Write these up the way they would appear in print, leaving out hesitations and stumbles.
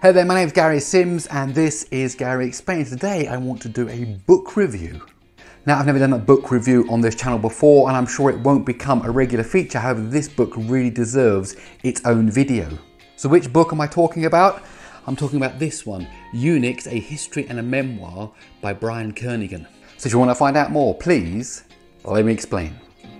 Hey there, my name's Gary Sims and this is Gary Explains. Today I want to do a book review. Now, I've never done a book review on this channel before and I'm sure it won't become a regular feature. However, this book really deserves its own video. So which book am I talking about? I'm talking about this one, Unix, A History and a Memoir by Brian Kernighan. So if you want to find out more, please let me explain.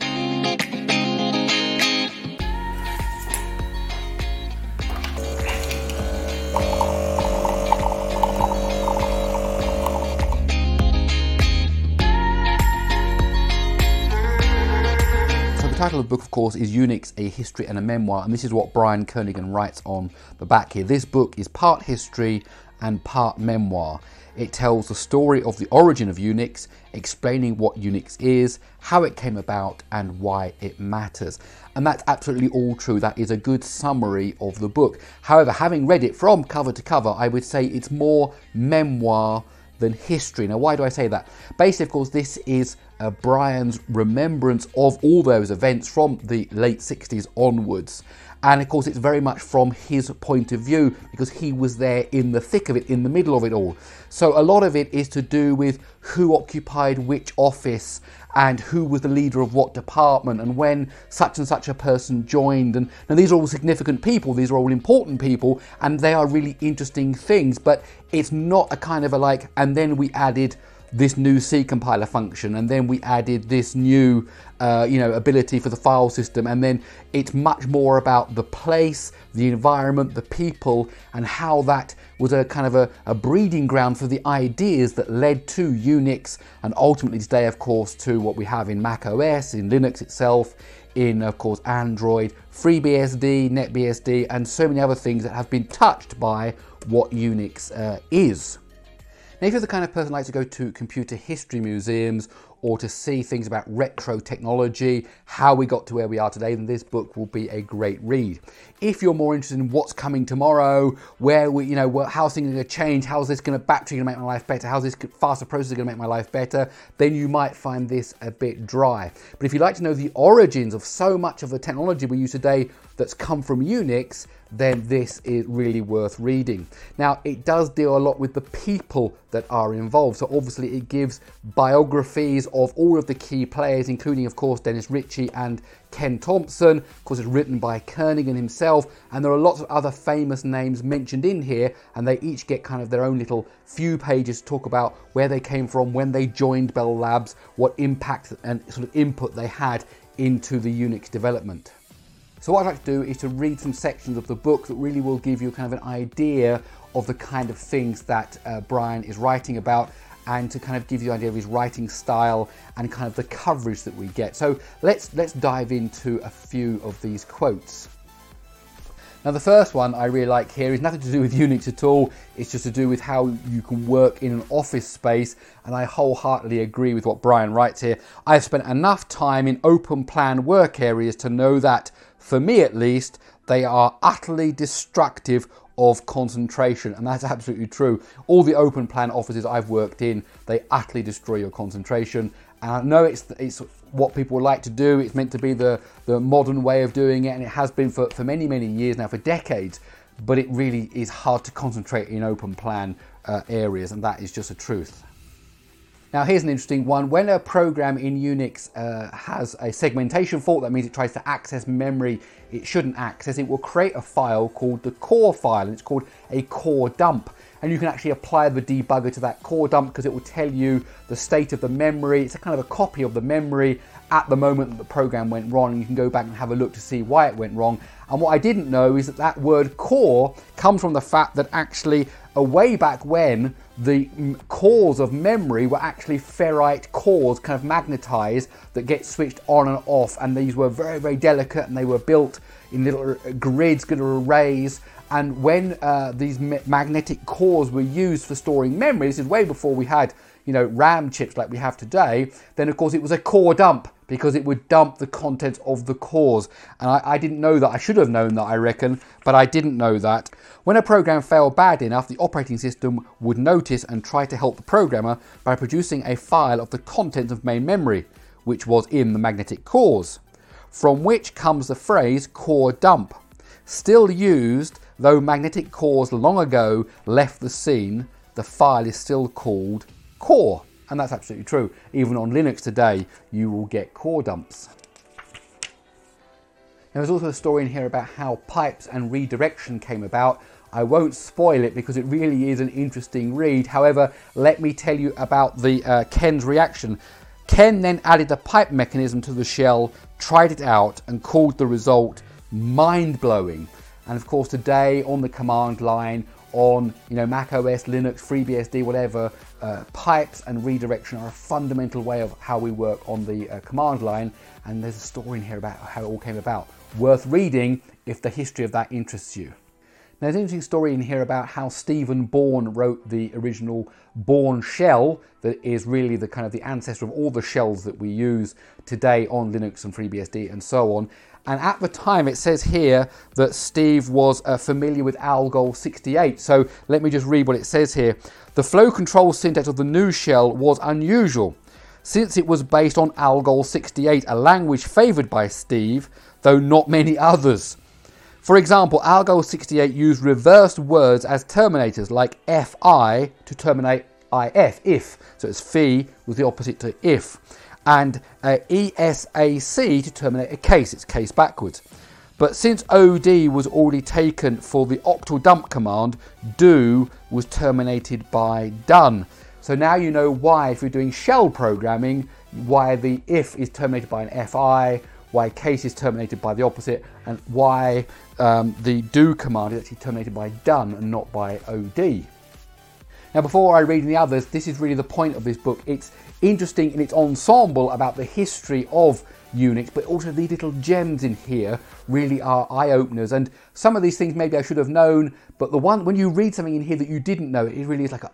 The title of the book, of course, is Unix, A History and a Memoir, and this is what Brian Kernighan writes on the back here. This book is part history and part memoir. It tells the story of the origin of Unix, explaining what Unix is, how it came about, and why it matters. And that's absolutely all true. That is a good summary of the book. However, having read it from cover to cover, I would say it's more memoir than history. Now, why do I say that? Basically, of course, this is Brian's remembrance of all those events from the late 60s onwards. And of course, it's very much from his point of view because he was there in the thick of it, in the middle of it all. So a lot of it is to do with who occupied which office and who was the leader of what department and when such and such a person joined. And now these are all significant people, these are all important people, and they are really interesting things, but it's not a kind of a like, and then we added this new C compiler function, and then we added this new ability for the file system, and then it's much more about the place, the environment, the people, and how that was a kind of a breeding ground for the ideas that led to Unix, and ultimately today, of course, to what we have in Mac OS, in Linux itself, in, of course, Android, FreeBSD, NetBSD, and so many other things that have been touched by what Unix is. Now, if you're the kind of person who likes to go to computer history museums or to see things about retro technology, how we got to where we are today, then this book will be a great read. If you're more interested in what's coming tomorrow, where we, how things are going to change, how's this battery going to make my life better, how's this faster processor going to make my life better, then you might find this a bit dry. But if you'd like to know the origins of so much of the technology we use today that's come from Unix, then this is really worth reading. Now, it does deal a lot with the people that are involved. So obviously it gives biographies of all of the key players, including, of course, Dennis Ritchie and Ken Thompson. Of course, it's written by Kernighan himself, and there are lots of other famous names mentioned in here, and they each get kind of their own little few pages to talk about where they came from, when they joined Bell Labs, what impact and sort of input they had into the Unix development. So what I'd like to do is to read some sections of the book that really will give you kind of an idea of the kind of things that Brian is writing about, and to kind of give you an idea of his writing style and kind of the coverage that we get. So let's dive into a few of these quotes. Now, the first one I really like here is nothing to do with Unix at all. It's just to do with how you can work in an office space, and I wholeheartedly agree with what Brian writes here. I've spent enough time in open plan work areas to know that, for me at least, they are utterly destructive of concentration, and that's absolutely true. All the open plan offices I've worked in, they utterly destroy your concentration. And I know it's what people like to do. It's meant to be the modern way of doing it, and it has been for many, many years now, for decades. But it really is hard to concentrate in open plan areas, and that is just a truth. Now, here's an interesting one. When a program in Unix has a segmentation fault, that means it tries to access memory it shouldn't access, it will create a file called the core file, and it's called a core dump. And you can actually apply the debugger to that core dump because it will tell you the state of the memory. It's a kind of a copy of the memory at the moment that the program went wrong, and you can go back and have a look to see why it went wrong. And what I didn't know is that that word core comes from the fact that actually way back when, the cores of memory were actually ferrite cores, kind of magnetized, that get switched on and off, and these were very, very delicate, and they were built in little grids, little arrays. And when these magnetic cores were used for storing memory, this is way before we had RAM chips like we have today, then of course it was a core dump, because it would dump the contents of the cores. And I didn't know that. I should have known that, I reckon, but I didn't know that. When a program failed bad enough, the operating system would notice and try to help the programmer by producing a file of the contents of main memory, which was in the magnetic cores, from which comes the phrase core dump, still used though magnetic cores long ago left the scene, the file is still called core. And that's absolutely true. Even on Linux today, you will get core dumps. Now, there's also a story in here about how pipes and redirection came about. I won't spoil it because it really is an interesting read. However, let me tell you about the Ken's reaction. Ken then added the pipe mechanism to the shell, tried it out, and called the result mind-blowing. And of course, today on the command line, on Mac OS, Linux, FreeBSD, whatever, pipes and redirection are a fundamental way of how we work on the command line. And there's a story in here about how it all came about. Worth reading if the history of that interests you. Now, there's an interesting story in here about how Stephen Bourne wrote the original Bourne shell that is really the kind of the ancestor of all the shells that we use today on Linux and FreeBSD and so on. And at the time, it says here that Steve was familiar with Algol 68. So let me just read what it says here. The flow control syntax of the new shell was unusual, since it was based on Algol 68, a language favoured by Steve, though not many others. For example, Algol 68 used reversed words as terminators, like fi to terminate if. So it's fi was the opposite to if. And ESAC to terminate a case, it's case backwards. But since OD was already taken for the octal dump command, do was terminated by done. So now you know why, if you're doing shell programming, why the if is terminated by an fi, why case is terminated by the opposite, and why the do command is actually terminated by done and not by OD. Now, before I read the others, this is really the point of this book. It's interesting in its ensemble about the history of Unix, but also these little gems in here really are eye-openers. And some of these things maybe I should have known, but the one when you read something in here that you didn't know, it really is like,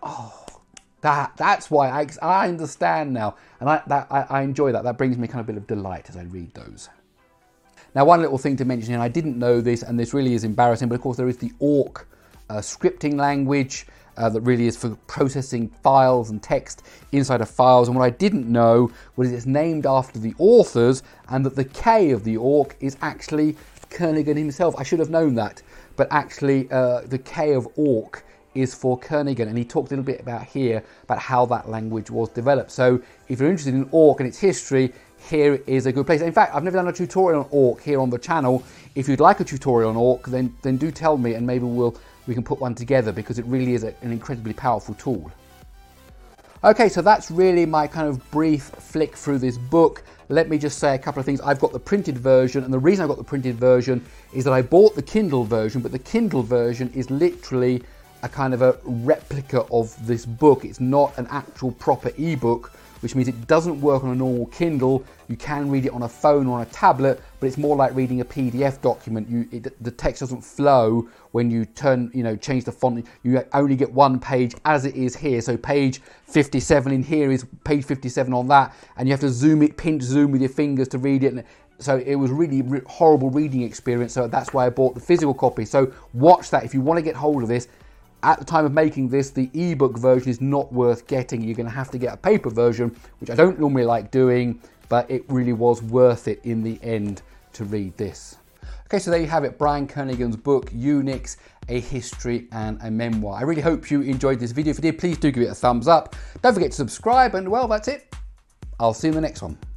that's why I understand now, and I enjoy that. That brings me kind of a bit of delight as I read those. Now, one little thing to mention here, I didn't know this, and this really is embarrassing, but of course there is the awk scripting language that really is for processing files and text inside of files. And what I didn't know was it's named after the authors, and that the K of the awk is actually Kernighan himself. I should have known that, but actually the K of awk is for Kernighan, and he talked a little bit about here about how that language was developed. So if you're interested in awk and its history, here is a good place. In fact, I've never done a tutorial on awk here on the channel. If you'd like a tutorial on awk, then do tell me, and maybe we can put one together, because it really is an incredibly powerful tool. Okay, so that's really my kind of brief flick through this book. Let me just say a couple of things. I've got the printed version, and the reason I've got the printed version is that I bought the Kindle version, but the Kindle version is literally a kind of a replica of this book. It's not an actual proper ebook, which means it doesn't work on a normal Kindle. You can read it on a phone or on a tablet, but it's more like reading a PDF document. The text doesn't flow when you change the font. You only get one page as it is here. So page 57 in here is page 57 on that, and you have to pinch zoom with your fingers to read it. So it was really horrible reading experience. So that's why I bought the physical copy. So watch that if you want to get hold of this. At the time of making this, the ebook version is not worth getting. You're going to have to get a paper version, which I don't normally like doing, but it really was worth it in the end to read this. Okay, so there you have it, Brian Kernighan's book, Unix, A History and a Memoir. I really hope you enjoyed this video. If you did, please do give it a thumbs up. Don't forget to subscribe, and well, that's it. I'll see you in the next one.